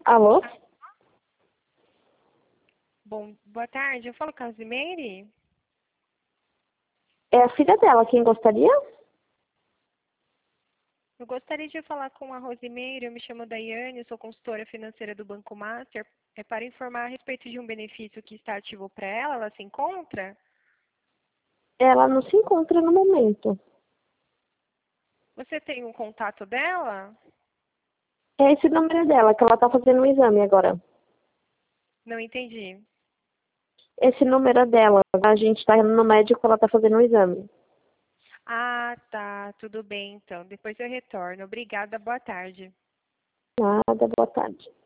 Alô? Bom, boa tarde. Eu falo com a Zimeire? É a filha dela, quem gostaria? Eu gostaria de falar com a Rosimeire. Eu me chamo Daiane, eu sou consultora financeira do Banco Master. É para informar a respeito de um benefício que está ativo para ela. Ela se encontra? Ela não se encontra no momento. Você tem um contato dela? É esse número dela, que ela tá fazendo um exame agora. Não entendi. Esse número é dela, a gente tá indo no médico, ela tá fazendo um exame. Ah, tá. Tudo bem, então. Depois eu retorno. Obrigada. Boa tarde. Nada, boa tarde.